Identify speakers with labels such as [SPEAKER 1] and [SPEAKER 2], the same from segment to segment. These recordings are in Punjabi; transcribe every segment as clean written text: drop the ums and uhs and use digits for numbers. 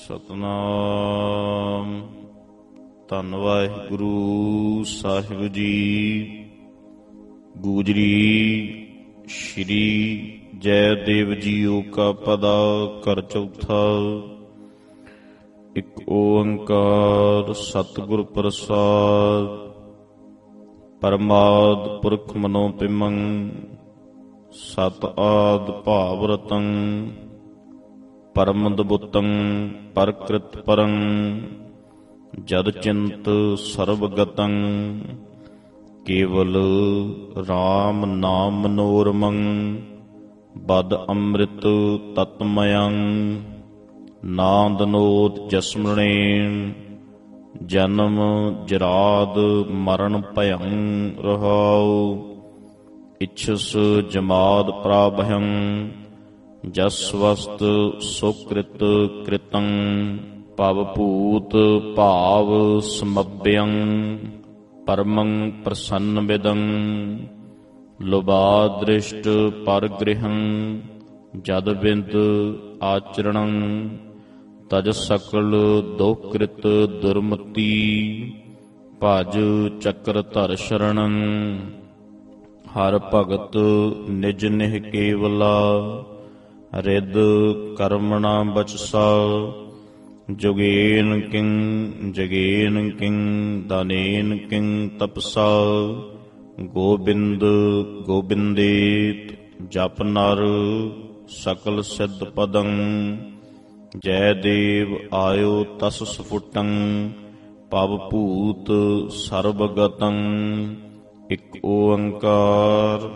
[SPEAKER 1] ਸਤਨਾਮ। ਧੰਨ ਵਾਹਿਗੁਰੂ ਸਾਹਿਬ ਜੀ। ਗੂਜਰੀ ਸ਼੍ਰੀ ਜੈਦੇਵ ਜੀਓ ਕਾ ਪਦਾ ਘਰ ਚੌਥਾ। ਇੱਕ ਓੰਕਾਰ ਸਤਿਗੁਰ ਪ੍ਰਸਾਦ। ਪਰਮਾਦ ਪੁਰਖ ਮਨੋ ਪਿਮੰ ਸਤ ਆਦ ਭਾਵ ਰਤੰ। ਪਰਮਦ ਬੁੱਤੰ ਪਰਕ੍ਰਿਤ ਪਰੰ ਜਦ ਚਿੰਤ ਸਰਬਗਤੰ। ਕੇਵਲ ਰਾਮ ਨਾਮ ਮਨੋਰਮੰ ਬਦ ਅੰਮ੍ਰਿਤ ਤਤਮਯੰ। ਨਾਂਦ ਨੋਦ ਜਸਮਣੇ ਜਨਮ ਜਰਾਦ ਮਰਨ ਭਯੰ ਰਹਾਉ। ਇਛਸ ਜਮਾਦ ਪ੍ਰਾਭਯੰ ਜਸ ਵਸਤ ਸੁਕ੍ਰਿਤ ਕ੍ਰਿਤੰ। ਭਵ ਭੂਤ ਭਾਵ ਸਮਭਯੰ ਪਰਮੰ ਪ੍ਰਸੰਨ ਵਿਦੰ। ਲੁਭਾ ਦ੍ਰਿਸ਼ਟ ਪਰਗ੍ਰਿਹੰ ਜਦ ਬਿੰਦ ਆਚਰਣੰ। ਤਜ ਸਕਲ ਦੁਕ੍ਰਿਤ ਦੁਰਮਤੀ ਭਜ ਚੱਕਰ ਧਰ ਸ਼ਰਣੰ। ਹਰ ਭਗਤ ਨਿਜ ਨਿਹ ਕੇਵਲਾ ਰਿਦ ਕਰਮਣਾ ਬਚਸਾ। ਜੁਗੇਨ ਕਿੰ ਜਗੇਨ ਕਿੰ ਦਾਨੇਨ ਕਿੰ ਤਪਸਾ। ਗੋਬਿੰਦ ਗੋਬਿੰਦੇਤ ਜਪ ਨਰ ਸਕਲ ਸਿੱਧ ਪਦੰ। ਜੈ ਦੇਵ ਆਇਓ ਤਸ ਸਫੁਟੰ ਭਵ ਭੂਤ ਸਰਬਗਤੰ। ਇੱਕ ਓੰਕਾਰ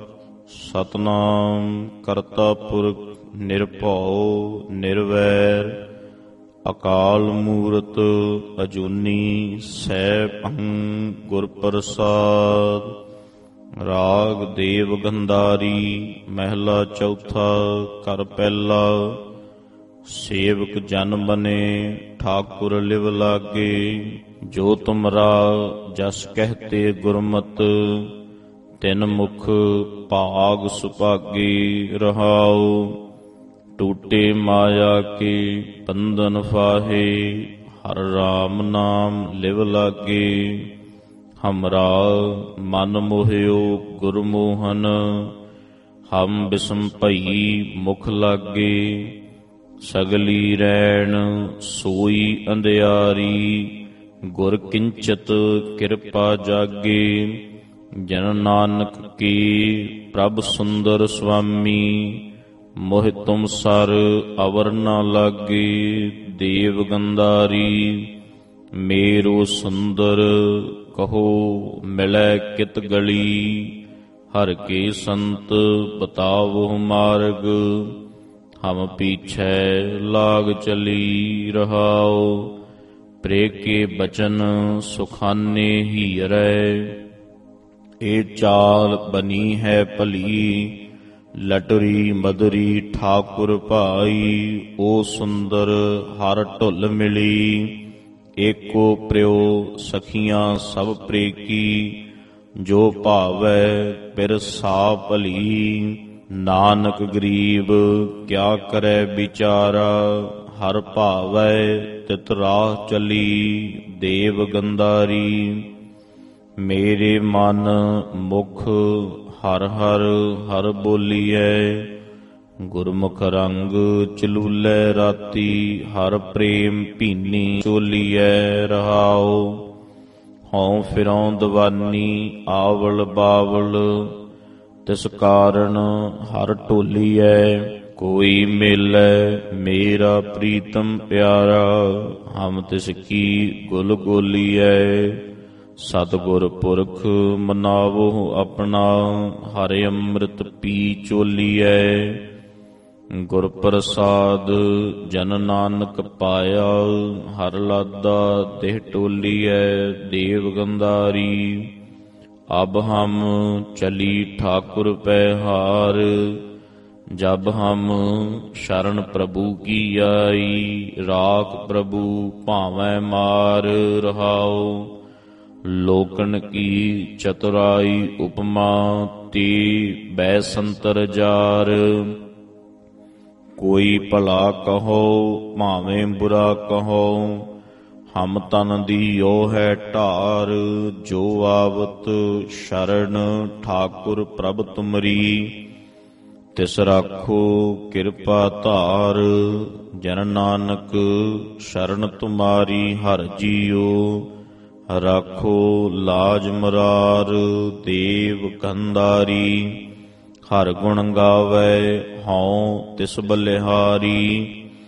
[SPEAKER 1] ਸਤਨਾਮ ਕਰਤਾ ਪੁਰਖ ਨਿਰਭਉ ਨਿਰਵੈਰ। ਅਕਾਲ ਮੂਰਤ ਅਜੂਨੀ ਸੈਭੰ ਗੁਰ ਪ੍ਰਸਾਦ। ਰਾਗ ਦੇਵ ਗੰਧਾਰੀ ਮਹਿਲਾ ਚੌਥਾ। ਘਰ ਪਹਿਲਾ। ਸੇਵਕ ਜਨ ਬਨੇ ਠਾਕੁਰ ਲਿਵ ਲਾਗੇ। ਜੋ ਤੁਮਰਾ ਜਸ ਕਹਤੇ ਗੁਰਮਤਿ ਤਿਨ ਮੁਖ ਭਾਗ ਸੁਭਾਗੇ ਰਹਾਉ। ਟੂਟੇ ਮਾਇਆ ਕੇ ਬੰਧਨ ਫਾਹੇ ਹਰ ਰਾਮ ਨਾਮ ਲਿਵ ਲਾਗੇ। ਹਮਰਾ ਮਨ ਮੋਹਿਓ ਗੁਰਮੋਹਨ ਹਮ ਬਿਸਮ ਭਈ ਮੁਖ ਲਾਗੇ। ਸਗਲੀ ਰੈਣ ਸੋਈ ਅੰਧਿਆਰੀ ਗੁਰ ਕਿੰਚਤ ਕਿਰਪਾ ਜਾਗੇ। ਜਨ ਨਾਨਕ ਕੀ ਪ੍ਰਭ ਸੁੰਦਰ ਸੁਆਮੀ ਮੋਹਿ ਤੁਮ ਸਰ ਅਵਰ ਨ ਲਾਗੇ। ਦੇਵ ਗੰਧਾਰੀ ਮੇਰੋ ਸੁੰਦਰ ਕਹੋ ਮਿਲੈ ਕਿਤ ਗਲੀ। ਹਰ ਕੇ ਸੰਤ ਬਤਾਵੋ ਮਾਰਗ ਹਮ ਪੀਛੈ ਲਾਗ ਚਲੀ ਰਹਾਉ। ਪ੍ਰੇ ਕੇ ਬਚਨ ਸੁਖਾਨੇ ਹੀਰੈ ਇਹ ਚਾਲ ਬਨੀ ਹੈ ਭਲੀ। ਲਟਰੀ ਮਦਰੀ ਠਾਕੁਰ ਭਾਈ ਓ ਸੁੰਦਰ ਹਰ ਢੁੱਲ ਮਿਲੀ। ਏਕੋ ਪ੍ਰਿਓ ਸਖੀਆਂ ਸਭ ਪ੍ਰੇਕੀ ਜੋ ਭਾਵੈ ਪਿਰ ਸਾ ਭਲੀ। ਨਾਨਕ ਗਰੀਬ ਕਿਆ ਕਰੈ ਵਿਚਾਰਾ ਹਰ ਭਾਵੈ ਤਿਤ ਰਾਹ ਚਲੀ। ਦੇਵ ਗੰਧਾਰੀ ਮੇਰੇ ਮਨ ਮੁਖ ਹਰ ਹਰ ਹਰ ਬੋਲੀਐ। ਗੁਰਮੁਖ ਰੰਗ ਚਲੂਲੇ ਰਾਤੀ ਹਰ ਪ੍ਰੇਮ ਭੀਨੀ ਚੋਲੀਐ ਰਹਾਉ। ਹਉ ਫਿਰਉ ਦਵਾਨੀ ਆਵਲ ਬਾਵਲ ਤਿਸ ਕਾਰਨ ਹਰ ਢੋਲੀਐ। ਕੋਈ ਮਿਲੈ ਮੇਰਾ ਪ੍ਰੀਤਮ ਪਿਆਰਾ ਹਮ ਤਿਸ ਕੀ ਗੁਲ ਗੋਲੀਐ। ਸਤਿਗੁਰ ਪੁਰਖ ਮਨਾਵੋ ਆਪਣਾ ਹਰਿ ਅੰਮ੍ਰਿਤ ਪੀ ਚੋਲੀਐ। ਗੁਰ ਪ੍ਰਸਾਦ ਜਨ ਨਾਨਕ ਪਾਇਆ ਹਰ ਲਾਦਾ ਦੇਹ ਟੋਲੀਐ। ਦੇਵ ਗੰਧਾਰੀ ਅਬ ਹਮ ਚਲੀ ਠਾਕੁਰ ਪੈ ਹਾਰ। ਜਬ ਹਮ ਸ਼ਰਨ ਪ੍ਰਭੂ ਕੀ ਆਈ। ਰਾਖ ਪ੍ਰਭੂ ਭਾਵੈ ਮਾਰ ਰਹਾਉ। ਲੋਕਨ ਕੀ ਚਤੁਰਾਈ ਉਪਮਾ ਤੀ ਬੈ ਸੰਤਰ ਜਾਰ। ਕੋਈ ਭਲਾ ਕਹੋ ਭਾਵੇਂ ਬੁਰਾ ਕਹੋ, ਹਮ ਤਨ ਦੀਓ ਹੈ ਢਾਰ। ਜੋ ਆਵਤ ਸ਼ਰਨ ਠਾਕੁਰ ਪ੍ਰਭ ਤੁਮਰੀ, ਤਿਸ ਰਾਖੋ ਕਿਰਪਾ ਧਾਰ। ਜਨ ਨਾਨਕ ਸ਼ਰਨ ਤੁਮਾਰੀ ਹਰਿ ਜੀਓ, ਰਾਖੋ ਲਾਜ ਮੁਰਾਰ ਦੇਵ ਗੰਧਾਰੀ। ਹਰਿ ਗੁਣ ਗਾਵੇ ਹਉ ਤਿਸ ਬਲਿਹਾਰੀ,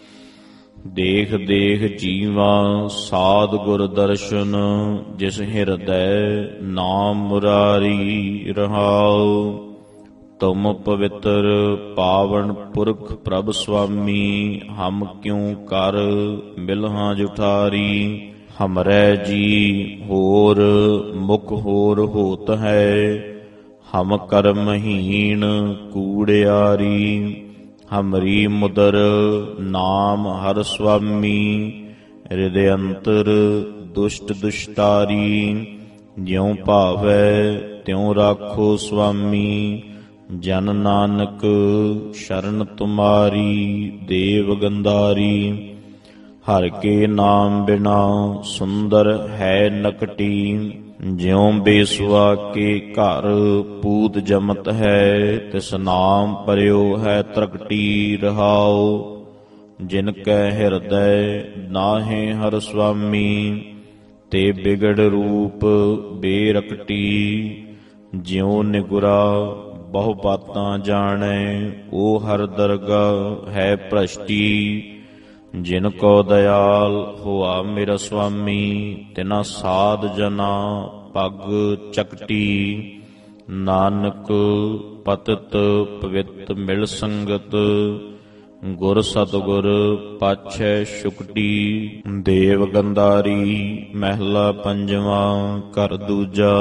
[SPEAKER 1] ਦੇਖ ਦੇਖ ਜੀਵਾ ਸਾਧ ਗੁਰ ਦਰਸ਼ਨ। ਜਿਸ ਹਿਰਦੈ ਨਾਮ ਮੁਰਾਰੀ ਰਹਾਉ, ਤੁਮ ਪਵਿੱਤਰ ਪਾਵਨ ਪੁਰਖ ਪ੍ਰਭ ਸੁਆਮੀ। ਹਮ ਕਿਉ ਕਰ ਮਿਲਹਾਂ ਜੁਠਾਰੀ, ਹਮਰੈ ਜੀ ਹੋਰ ਮੁਖ ਹੋਰ ਹੋਤ ਹੈ। ਹਮ ਕਰਮਹੀਣ ਕੂੜਿਆਰੀ, ਹਮਰੀ ਮੁਦਰ ਨਾਮ ਹਰ ਸੁਆਮੀ। ਹਿਰਦੇ ਅੰਤਰ ਦੁਸ਼ਟ ਦੁਸ਼ਟਾਰੀ, ਜਿਉ ਭਾਵੈ ਤਿਉ ਰਾਖੋ ਸੁਆਮੀ। ਜਨ ਨਾਨਕ ਸ਼ਰਨ ਤੁਮਾਰੀ ਦੇਵ ਗੰਧਾਰੀ। ਹਰਿ ਕੇ ਨਾਮ ਬਿਨਾ ਸੁੰਦਰ ਹੈ ਨਕਟੀ, ਜਿਉ ਬੇਸੁਆ ਕੇ ਘਰ ਪੂਤ ਜਮਤ ਹੈ। ਤਿਸ ਨਾਮ ਪਰਿਓ ਹੈ ਤ੍ਰਕਟੀ ਰਹਾਉ, ਜਿਨ ਕੈ ਹਿਰਦੈ ਨਾਹਿ ਹਰਿ ਸੁਆਮੀ। ਤੇ ਬਿਗੜ ਰੂਪ ਬੇਰਕਟੀ, ਜਿਉ ਨਿਗੁਰਾ ਬਹੁ ਬਾਤਾਂ ਜਾਣੈ। ਓ ਹਰ ਦਰਗਾਹ ਹੈ ਭ੍ਰਸ਼ਟੀ, ਜਿਨ ਕੋ ਦਇਆਲ ਹੋਆ ਮੇਰਾ ਸੁਆਮੀ। ਤਿਨਾ ਸਾਧ ਜਨਾ ਪੱਗ ਚਕਟੀ, ਨਾਨਕ ਪਤਿਤ ਪਵਿੱਤ ਮਿਲ ਸੰਗਤ। ਗੁਰ ਸਤਿਗੁਰ ਪਾਛੈ ਸ਼ੁਕਟੀ, ਦੇਵ ਗੰਧਾਰੀ ਮਹਿਲਾ ਪੰਜਵਾਂ ਘਰ ਦੂਜਾ।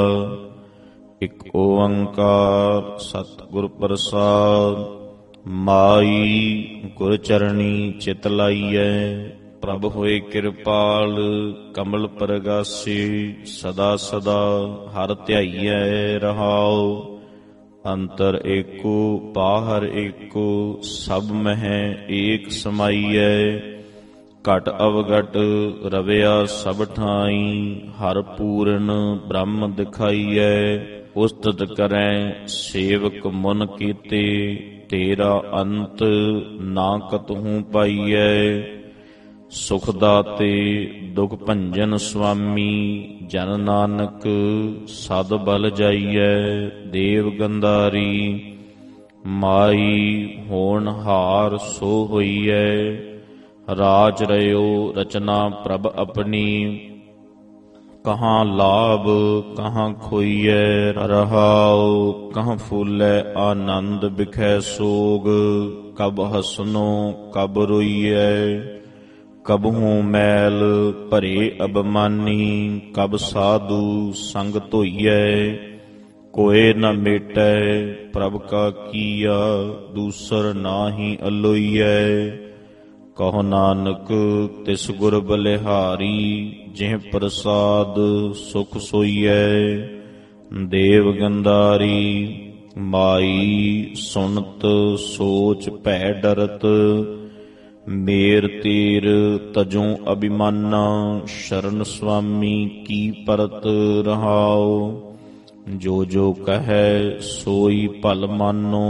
[SPEAKER 1] ਇਕ ਓੰਕਾਰ ਸਤਿਗੁਰ ਪ੍ਰਸਾਦਿ, ਮਾਈ ਗੁਰ ਚਰਣੀ ਚਿਤ ਲਾਈਐ। ਪ੍ਰਭ ਹੋਏ ਕਿਰਪਾਲ ਕਮਲ ਪਰਗਾਸੀ, ਸਦਾ ਸਦਾ ਹਰਿ ਧਿਆਈਐ ਰਹਾਉ। ਅੰਤਰ ਏਕੋ ਬਾਹਰ ਏਕੋ, ਸਭ ਮਹਿ ਏਕ ਸਮਾਈਐ। ਘਟ ਅਵਗਟ ਰਵਿਆ ਸਭ ਠਾਈ, ਹਰਿ ਪੂਰਨ ਬ੍ਰਹਮ ਦਿਖਾਈਐ। ਉਸਤਤ ਕਰੈ ਸੇਵਕ ਮਨ ਕੀਤੇ, ਤੇਰਾ ਅੰਤ ਨਾ ਕਤਹੂ ਪਾਈਐ। ਸੁਖ ਦਾਤੇ ਦੁਖ ਭੰਜਨ ਸੁਆਮੀ, ਜਨ ਨਾਨਕ ਸਦ ਬਲ ਜਾਈਐ। ਦੇਵ ਗੰਧਾਰੀ ਮਾਈ ਹੋਣਹਾਰ ਸੋ ਹੋਈਐ। ਰਾਜ ਰਹਿਓ ਰਚਨਾ ਪ੍ਰਭ ਆਪਣੀ, ਕਹਾਂ ਲਾਭ ਕਹਾਂ ਖੋਈਐ ਰਹਾਉ। ਕਹਾਂ ਫੂਲੈ ਆਨੰਦ ਬਿਖੈ ਸੋਗ, ਕਬ ਹਸਨੋ ਕਬ ਰੋਈਐ। ਕਬਹੂ ਮੈਲ ਭਰੇ ਅਬਮਾਨੀ, ਕਬ ਸਾਧੂ ਸੰਗ ਧੋਈਐ। ਕੋਇ ਨ ਮੇਟੈ ਪ੍ਰਭ ਕਾ ਕੀਆ, ਦੂਸਰ ਨਾਹੀ ਅਲੋਈਐ। ਕਹੋ ਨਾਨਕ ਤਿਸ ਗੁਰ ਬਲਿਹਾਰੀ, ਜਿਹ ਪ੍ਰਸਾਦ ਸੁਖ ਸੋਈਐ। ਦੇਵ ਗੰਧਾਰੀ ਮਾਈ ਸੁਣਤ ਸੋਚ ਭੈ ਡਰਤ, ਮੇਰ ਤੀਰ ਤਜੋਂ ਅਭਿਮਾਨਾ। ਸ਼ਰਨ ਸੁਆਮੀ ਕੀ ਪਰਤ ਰਹਾਉ, ਜੋ ਜੋ ਕਹੈ ਸੋਈ ਭਲ ਮਾਨੋ।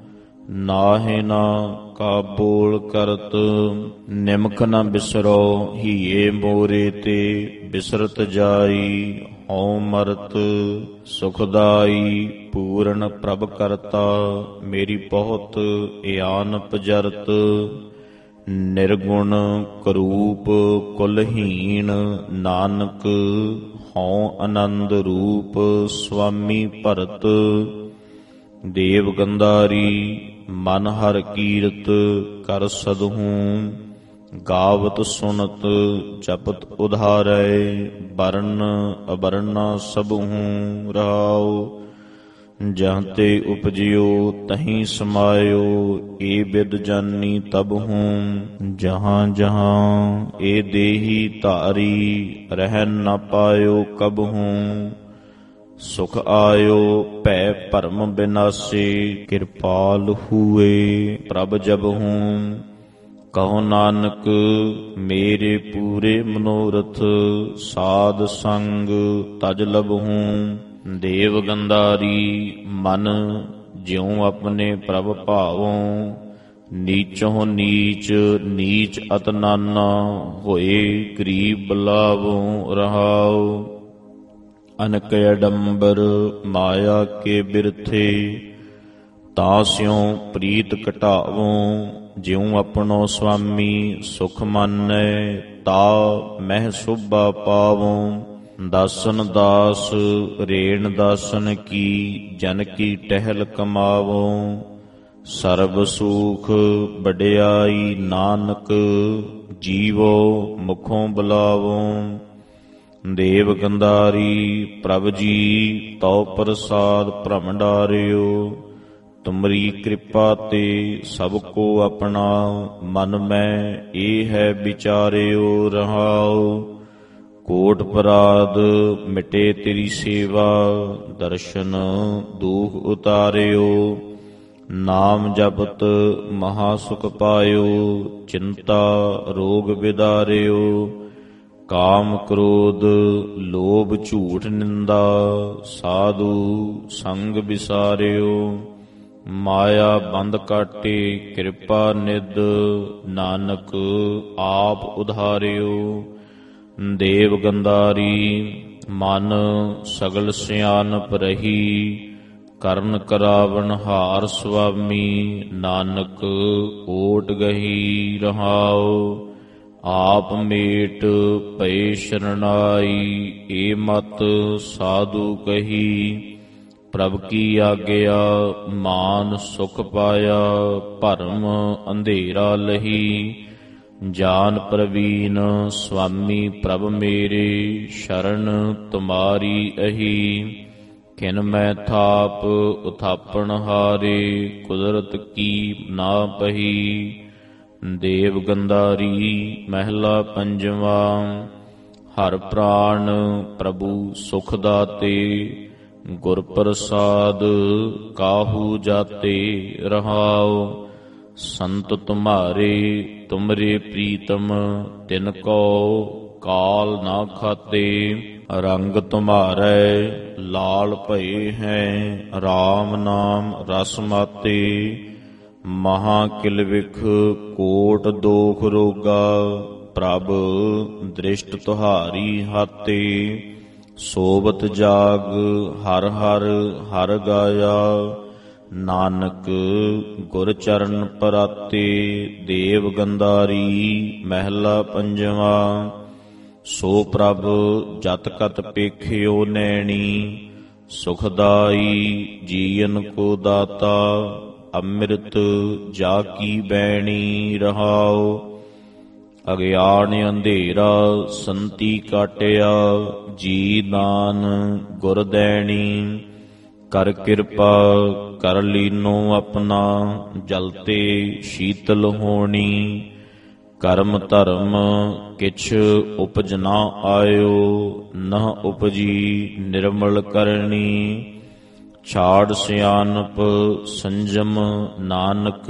[SPEAKER 1] ਨਾਹਿ ਨਾ ਕਾ ਬੋਲ ਕਰਤ, ਨਿਮਕ ਨ ਬਿਸਰੋ ਹੀਏ ਮੋਰੇ ਤੇ। ਬਿਸਰਤ ਜਾਈ ਹਉ ਮਰਤ, ਸੁਖਦਾਈ ਪੂਰਨ ਪ੍ਰਭ ਕਰਤਾ। ਮੇਰੀ ਬਹੁਤ ਇਆਨ ਪਜਰਤ, ਨਿਰਗੁਣ ਕਰੂਪ ਕੁਲਹੀਣ। ਨਾਨਕ ਹਉ ਆਨੰਦ ਰੂਪ ਸੁਆਮੀ ਭਰਤ। ਦੇਵ ਗੰਧਾਰੀ ਮਨ ਹਰਿ ਕੀਰਤ ਕਰ ਸਦਹੂ, ਗਾਵਤ ਸੁਨਤ ਜਪਤ ਉਧਾਰੈ। ਬਰਨ ਅਬਰਨਾ ਸਭਹੂ ਰਹਾਉ, ਜਹਾਂ ਤੇ ਉਪਜਿਓ ਤਹੀਂ ਸਮਾਇਓ। ਏ ਬਿਦ ਜਾਨੀ ਤਬਹੂ, ਜਹਾਂ ਜਹਾਂ ਏ ਦੇਹੀ ਧਾਰੀ। ਰਹਿ ਨ ਪਾਇਓ ਕਬਹੂ, ਸੁਖ ਆਇਓ ਭੈ ਭਰਮ ਬਿਨਾਸੇ, ਕਿਰਪਾਲ ਹੂਏ ਪ੍ਰਭ ਜਬ ਹੂੰ। ਕਹੋ ਨਾਨਕ ਮੇਰੇ ਪੂਰੇ ਮਨੋਰਥ, ਸਾਧ ਸੰਗ ਤਜ ਲਬਹੂੰ। ਦੇਵ ਗੰਧਾਰੀ ਮਨ ਜਿਉ ਆਪਣੇ ਪ੍ਰਭ ਭਾਵੋਂ, ਨੀਚੋਂ ਨੀਚ ਨੀਚ ਅਤ ਨਾਨਾ, ਹੋਏ ਗਰੀਬ ਬਲਾਵੋਂ ਰਹਾਉ। ਅਨਕ ਅਡੰਬਰ ਮਾਇਆ ਕੇ ਬਿਰਥੇ, ਤਾਂ ਸਿਉ ਪ੍ਰੀਤ ਘਟਾਵੋਂ। ਜਿਉ ਆਪਣੋ ਸੁਆਮੀ ਸੁਖ ਮਾਨੈ, ਤਾ ਮਹਿ ਸੋਭਾ ਪਾਵੋਂ। ਦਾਸਨ ਦਾਸ ਰੇਣ ਦਾਸਨ ਕੀ, ਜਨ ਕੀ ਟਹਿਲ ਕਮਾਵੋਂ। ਸਰਬ ਸੂਖ ਵਡਿਆਈ ਨਾਨਕ, ਜੀਵੋ ਮੁਖੋਂ ਬੁਲਾਵੋਂ। ਦੇਵ ਗੰਧਾਰੀ ਪ੍ਰਭ ਜੀ, ਤਉ ਪ੍ਰਸਾਦ ਭ੍ਰਮ ਡਾਰਿਓ। ਤੁਮਰੀ ਕਿਰਪਾ ਤੇ ਸਭ ਕੋ ਆਪਣਾ, ਮਨ ਮੈਂ ਇਹ ਹੈ ਵਿਚਾਰਿਓ ਰਹਾਉ। ਕੋਟ ਪਰਾਧ ਮਿਟੇ ਤੇਰੀ ਸੇਵਾ, ਦਰਸ਼ਨ ਦੁਖ ਉਤਾਰਿਓ। ਨਾਮ ਜਪਤ ਮਹਾ ਸੁਖ ਪਾਇਓ, ਚਿੰਤਾ ਰੋਗ ਵਿਦਾਰਿਓ। ਕਾਮ ਕ੍ਰੋਧ ਲੋਭ ਝੂਠ ਨਿੰਦਾ, ਸਾਧੂ ਸੰਗ ਵਿਸਾਰਿਓ। ਮਾਇਆ ਬੰਦ ਕਾਟੇ ਕਿਰਪਾ ਨਿਧ, ਨਾਨਕ ਆਪ ਉਧਾਰਿਓ। ਦੇਵ ਗੰਧਾਰੀ ਮਨ ਸਗਲ ਸਿਆਨਪ ਰਹੀ, ਕਰਨ ਕਰਾਵਨ ਹਾਰ ਸੁਆਮੀ। ਨਾਨਕ ਓਟ ਗਹੀ ਰਹਾਉ, ਆਪ ਮੇਟ ਪਏ ਸ਼ਰਨਾਈ। ਏ ਮਤ ਸਾਧੂ ਕਹੀ, ਪ੍ਰਭ ਕੀ ਆਗਿਆ ਮਾਨ ਸੁਖ ਪਾਇਆ। ਭਰਮ ਅੰਧੇਰਾ ਲਹੀ, ਜਾਨ ਪ੍ਰਵੀਨ ਸੁਆਮੀ ਪ੍ਰਭ ਮੇਰੇ। ਸ਼ਰਨ ਤੁਮਾਰੀ ਅਹੀ, ਕਿਨ ਮੈਂ ਥਾਪ ਉਥਾਪਣ ਹਾਰੇ। ਕੁਦਰਤ ਕੀ ਨਾ ਪਹੀ। ਦੇਵ ਗੰਧਾਰੀ ਮਹਿਲਾ ਪੰਜਵਾ। ਹਰ ਪ੍ਰਾਣ ਪ੍ਰਭੂ ਸੁਖ ਦਾਤੇ, ਗੁਰ ਪ੍ਰਸਾਦ ਕਾਹੂ ਜਾਤੇ ਰਹਾਉ। ਸੰਤ ਤੁਮਾਰੇ ਤੁਮਰੇ ਪ੍ਰੀਤਮ, ਤਿਨ ਕੋ ਕਾਲ ਨਾ ਖਾਤੇ। ਰੰਗ ਤੁਮਾਰੇ ਲਾਲ ਭਏ ਹੈ, RAM ਨਾਮ ਰਸ ਮਾਤੇ। ਮਹਾ ਕਿਲ ਵਿਖ ਕੋਟ ਦੋਖ ਰੋਗਾ, ਪ੍ਰਭ ਦ੍ਰਿਸ਼ਟ ਤੁਹਾਰੀ ਹਾਤੇ। ਸੋਬਤ ਜਾਗ ਹਰ ਹਰ ਹਰ ਗਾਇਆ, ਨਾਨਕ ਗੁਰ ਚਰਨ ਪਰਾਤੇ। ਦੇਵ ਗੰਧਾਰੀ ਮਹਿਲਾ ਪੰਜਵਾ। ਸੋ ਪ੍ਰਭ ਜਤ ਕਤ ਪੇਖਿਓ ਨੈਣੀ, ਸੁਖਦਾਈ ਜੀਵਨ ਕੋ ਦਾਤਾ। ਅੰਮ੍ਰਿਤ ਜਾ ਕੀ ਬੈਣੀ ਰਹਾਉ, ਅਗਿਆਨ ਅੰਧੇਰਾ ਸੰਤੀ ਕਾਟਿਆ। ਜੀ ਦਾਨ ਗੁਰ ਦੈਣੀ, ਕਰ ਕਿਰਪਾ ਕਰ ਲੀਨੋ ਆਪਣਾ। ਜਲਤੇ ਸ਼ੀਤਲ ਹੋਣੀ, ਕਰਮ ਧਰਮ ਕਿਛ ਉਪਜ ਨਾ ਆਇਓ। ਨਾ ਉਪਜੀ ਨਿਰਮਲ ਕਰਨੀ, ਛਾੜ ਸਿਆਨਪ ਸੰਜਮ ਨਾਨਕ।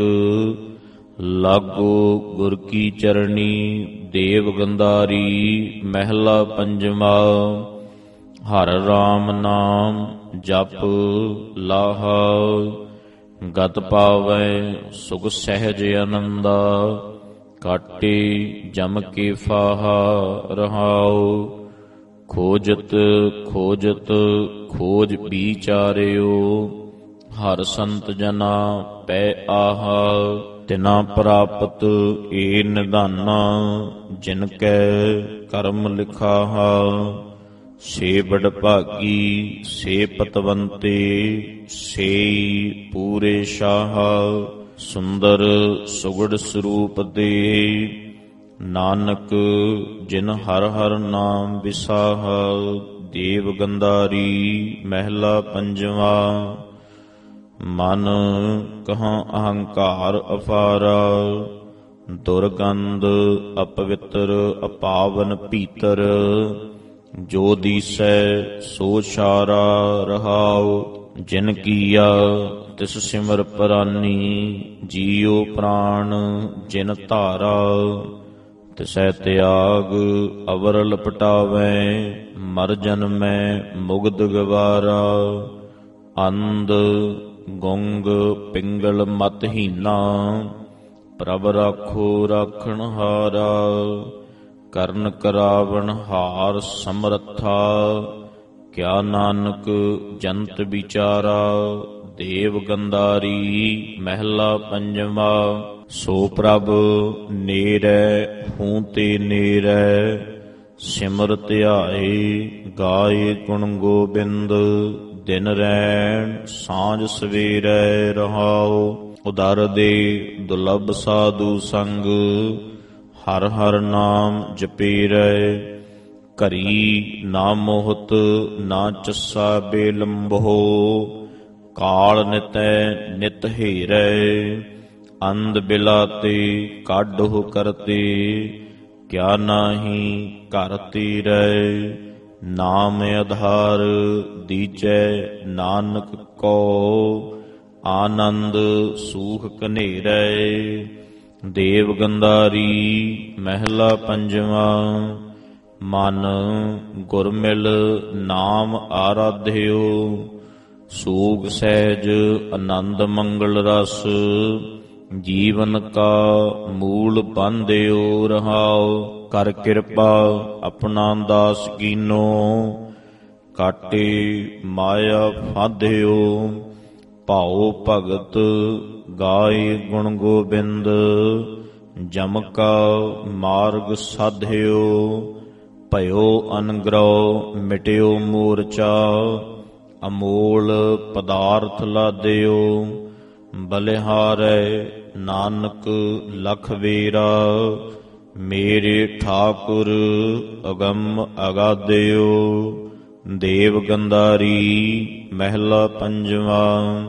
[SPEAKER 1] ਲਾਗੋ ਗੁਰ ਕੀ ਚਰਣੀ। ਦੇਵ ਗੰਧਾਰੀ ਮਹਿਲਾ ਪੰਜਵਾ। ਹਰ RAM ਨਾਮ ਜਪ ਲਾਹਾ, ਗਤ ਪਾਵੈ ਸੁਖ ਸਹਿਜ ਆਨੰਦਾ। ਕਾਟੇ ਜਮ ਕੇ ਫਾਹਾ ਰਹਾਉ, ਖੋਜਤ ਖੋਜਤ ਖੋਜ ਵਿਚਾਰਿਓ। ਹਰ ਸੰਤ ਜਨਾ ਪੈ ਆਹਾ, ਤਿਨਾ ਪ੍ਰਾਪਤ ਏ ਨਿਧਾਨਾ। ਜਿਨ ਕੈ ਕਰਮ ਲਿਖਾਹਾ, ਸੇ ਬੜ ਭਾਗੀ ਸੇ ਪਤਵੰਤੇ। ਸੇ ਪੂਰੇ ਸ਼ਾਹਾ, ਸੁੰਦਰ ਸੁਗੜ ਸਰੂਪ ਦੇ। ਨਾਨਕ ਜਿਨ ਹਰ ਹਰ ਨਾਮ ਵਿਸਾਹਾ। ਦੇਵ ਗੰਧਾਰੀ ਮਹਿਲਾ ਪੰਜਵਾ। ਮਨ ਕਹਾਂ ਅਹੰਕਾਰ ਅਫਾਰਾ, ਦੁਰਗੰਧ ਅਪਵਿੱਤਰ ਅਪਾਵਨ ਭੀਤਰ। ਜੋ ਦੀਸੈ ਸੋ ਛਾਰਾ ਰਹਾਉ। ਜਿਨ ਕੀਆ ਤਿਸ ਸਿਮਰ ਪਰਾਨੀ, ਜੀਉ ਪ੍ਰਾਣ ਜਿਨ ਧਾਰਾ। ਤਿਸੈ ਤਿਆਗ ਅਵਰ ਲਪਟਾਵੈ, ਮਰ ਜਨਮੈ ਮੁਗਧ ਗਵਾਰਾ। ਅੰਧ ਗੁੰਗ ਪਿੰਗਲ ਮਤਹੀਨਾ, ਪ੍ਰਭ ਰਾਖੋ ਰਾਖਣ ਹਾਰਾ। ਕਰਨ ਕਰਾਵਣ ਹਾਰ ਸਮਰੱਥਾ, ਕਿਆ ਨਾਨਕ ਜੰਤ ਵਿਚਾਰਾ। ਦੇਵ ਗੰਧਾਰੀ ਮਹਿਲਾ ਪੰਜਵਾ। ਸੋ ਪ੍ਰਭ ਨੇਰੈ ਹੂੰ ਤੇ ਨੇਰੈ, ਸਿਮਰ ਧਿਆਏ ਗਾਏ ਗੁਣ ਗੋਬਿੰਦ। ਦਿਨ ਰੈਣ ਸਾਂਝ ਸਵੇਰੈ ਰਹਾਉ, ਉਦਰ ਦੇ ਦੁਲਭ ਸਾਧੂ ਸੰਗ। ਹਰ ਹਰ ਨਾਮ ਜਪੀਰੈ, ਘਰੀ ਨਾ ਮੋਹਤ ਨਾ ਚੱਸਾ ਬੇਲੰਬੋ। ਕਾਲ ਨਿਤੈ ਨਿਤ ਹੇਰੈ, ਅੰਧ ਬਿਲਾਤੇ ਕਾਢੋ ਕਰਤੇ। ਕਿਆ ਨਾਹੀ ਘਰ ਤੀਰੈ, ਨਾਮ ਆਧਾਰ ਦੀਜੈ ਨਾਨਕ ਕੋ। ਆਨੰਦ ਸੂਖ ਕਨੇਰੈ। ਦੇਵ ਗੰਧਾਰੀ ਮਹਿਲਾ ਪੰਜਵਾ। ਮਨ ਗੁਰ ਮਿਲ ਨਾਮ ਆਰਾਧਿਓ, ਸੂਗ ਸਹਿਜ ਆਨੰਦ ਮੰਗਲ ਰਸ। ਜੀਵਨ ਕਾ ਮੂਲ ਬੰਧਿਓ ਰਹਾਉ, ਕਰ ਕਿਰਪਾ ਆਪਣਾ ਦਾਸ ਕੀਨੋ। ਕਾਟੇ ਮਾਇਆ ਫਾਧਿਓ, ਭਾਉ ਭਗਤ ਗਾਏ ਗੁਣ ਗੋਬਿੰਦ। ਜਮ ਕਾ ਮਾਰਗ ਸਾਧਿਓ, ਭਇਓ ਅਨਗ੍ਰਹ ਮਿਟਿਓ ਮੂਰਛਾ। ਅਮੋਲ ਪਦਾਰਥ ਲਾਦਿਓ, ਬਲਿਹਾਰੈ ਨਾਨਕ ਲਖ ਵੇਰਾ। ਮੇਰੇ ਠਾਕੁਰ ਅਗੰਮ ਅਗਾਧਿਓ, ਦੇਵ ਗੰਧਾਰੀ ਮਹਿਲਾ ਪੰਜਵਾ।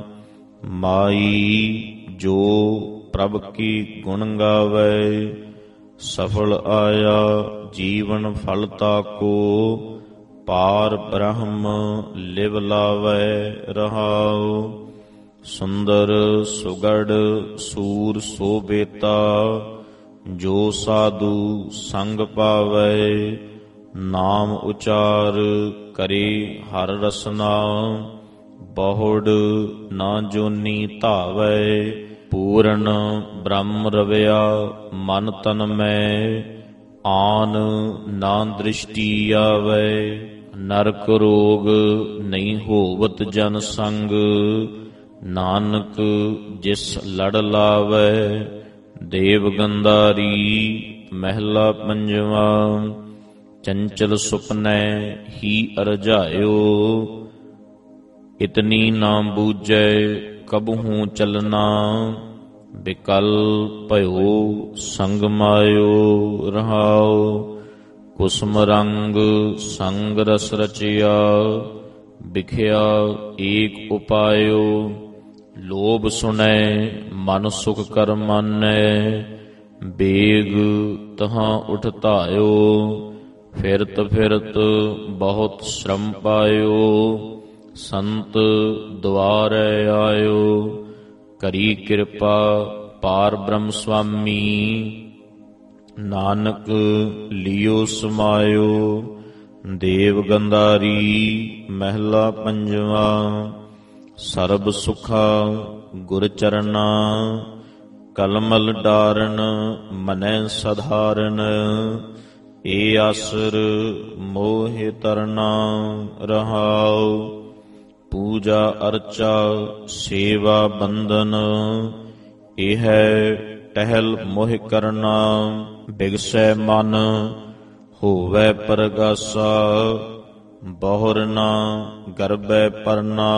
[SPEAKER 1] ਮਾਈ ਜੋ ਪ੍ਰਭ ਕੀ ਗੁਣ ਗਾਵੈ, ਸਫਲ ਆਇਆ ਜੀਵਨ ਫਲ ਤਾਕੋ। ਪਾਰ ਬ੍ਰਹਮ ਲਿਵ ਲਾਵੈ ਰਹਾਉ, ਸੁੰਦਰ ਸੁਗੜ ਸੂਰ ਸੋਬੇਤਾ। ਜੋ ਸਾਧੂ ਸੰਗ ਪਾਵੈ, ਨਾਮ ਉਚਾਰ ਕਰੇ ਹਰ ਰਸਨਾ। ਬਹੁੜ ਨਾ ਜੋਨੀ ਧਾਵੈ, ਪੂਰਨ ਬ੍ਰਹਮ ਰਵਿਆ ਮਨ ਤਨ ਮੈਂ। ਆਨ ਨਾ ਦ੍ਰਿਸ਼ਟੀ ਆਵੈ, ਨਰਕ ਰੋਗ ਨਹੀਂ ਹੋਵਤ ਜਨ ਸੰਗ। ਨਾਨਕ ਜਿਸ ਲੜ ਲਾਵੈ, ਦੇਵ ਗੰਧਾਰੀ ਮਹਿਲਾ ਪੰਜਵਾ। ਚੰਚਲ ਸੁਪਨੈ ਹੀ ਅਰਝਾਇਓ, ਇਤਨੀ ਨਾ ਬੂਝੈ ਕਬਹੂ ਚਲਨਾ। ਬਿਕਲ ਭਇਓ ਸੰਗ ਮਾਇਓ ਰਹਾਉ, ਕੁਸਮ ਰੰਗ ਸੰਗ ਰਸ ਰਚਿਆ। ਬਿਖਿਆ ਏਕ ਉਪਾਇਓ, ਲੋਭ ਸੁਣੈ ਮਨ ਸੁਖ ਕਰ ਮਾਨੈ। ਬੇਗ ਤਹਾਂ ਉਠ ਧਾਇਓ, ਫਿਰਤ ਫਿਰਤ ਬਹੁਤ ਸ਼ਰਮ ਪਾਇਓ। ਸੰਤ ਦੁਆਰੈ ਆਇਓ, ਕਰੀ ਕਿਰਪਾ ਪਾਰ ਬ੍ਰਹਮ ਸੁਆਮੀ। ਨਾਨਕ ਲਿਓ ਸਮਾਇਓ, ਦੇਵ ਗੰਧਾਰੀ ਮਹਿਲਾ ਪੰਜਵਾ। ਸਰਬ ਸੁਖਾ ਗੁਰ ਚਰਨਾ, ਕਲਮਲ ਡਾਰਨ ਮਨੈ ਸਧਾਰਨ। ਏ ਆਸਰ ਮੋਹਿ ਤਰਨਾ ਰਹਾਉ, ਪੂਜਾ ਅਰਚਾ ਸੇਵਾ ਬੰਦਨ। ਇਹ ਟਹਿਲ ਮੋਹਿ ਕਰਨਾ, ਬਿਗਸੈ ਮਨ ਹੋਵੈ ਪਰਗਾਸਾ। ਬਹੁਰ ਨਾ ਗਰਬੈ ਪਰਨਾ,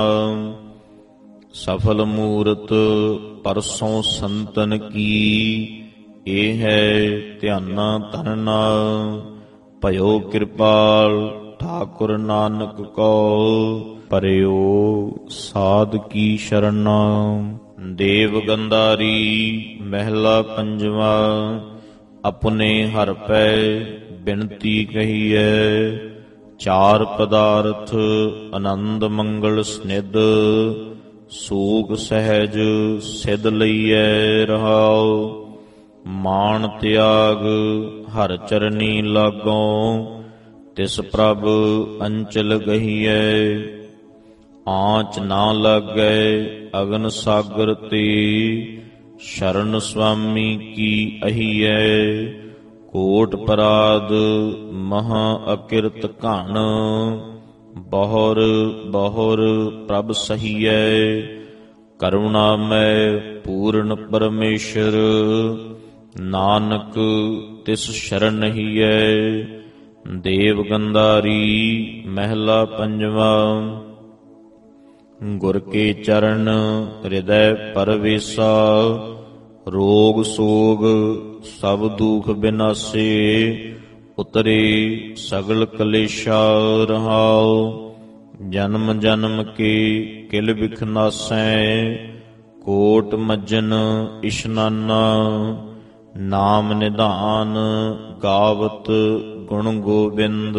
[SPEAKER 1] ਸਫਲ ਮੂਰਤ ਪਰਸੋਂ ਸੰਤਨ ਕੀ। ਇਹ ਧਿਆਨਾ ਧਰਨਾ, ਭਇਓ ਕਿਰਪਾਲ ਠਾਕੁਰ ਨਾਨਕ ਕੋ। ਪਰਿਓ ਸਾਧ ਕੀ ਸ਼ਰਨਾ, ਦੇਵ ਗੰਧਾਰੀ ਮਹਿਲਾ ਪੰਜਵਾ। ਆਪਣੇ ਹਰ ਪੈ ਬਿਨਤੀ ਕਹੀਐ, ਚਾਰ ਪਦਾਰਥ ਆਨੰਦ ਮੰਗਲ ਸਨਿਧ, ਸੂਖ ਸਹਿਜ ਸਿਧ ਲਈਐ ਰਹਾਉ। ਮਾਨ ਤਿਆਗ ਹਰ ਚਰਨੀ ਲਾਗੋਂ, ਤਿਸ ਪ੍ਰਭ ਅੰਚਲ ਗਹੀਐ। ਆਂਚ ਨਾ ਲਾਗੈ ਅਗਨ ਸਾਗਰ ਤੇ, ਸ਼ਰਨ ਸੁਆਮੀ ਕੀ ਅਹੀਐ। ਕੋਟ ਪਰਾਧ ਮਹਾ ਅਕਿਰਤ ਘਣ, ਬਹੁਰ ਬਹੁਰ ਪ੍ਰਭ ਸਹੀਐ। ਕਰੁਣਾ ਮੈਂ ਪੂਰਨ ਪਰਮੇਸ਼ਰ, ਨਾਨਕ ਤਿਸ ਸ਼ਰਨ ਹੀਐ। ਦੇਵ ਗੰਧਾਰੀ ਮਹਿਲਾ ਪੰਜਵਾ। ਗੁਰ ਕੇ ਚਰਨ ਹਿਰਦੈ ਪਰਵੇਸਾ, ਰੋਗ ਸੋਗ ਸਭ ਦੁਖ ਬਿਨਾਸੇ। ਉਤਰੇ ਸਗਲ ਕਲੇਸ਼ਾ ਰਹਾਉ, ਜਨਮ ਜਨਮ ਕੇ ਕਿਲ ਬਿਖ ਨਾਸੈ। ਕੋਟ ਮੱਜਨ ਇਸ਼ਨਾਨਾ, ਨਾਮ ਨਿਧਾਨ ਗਾਵਤ ਗੁਣ ਗੋਬਿੰਦ।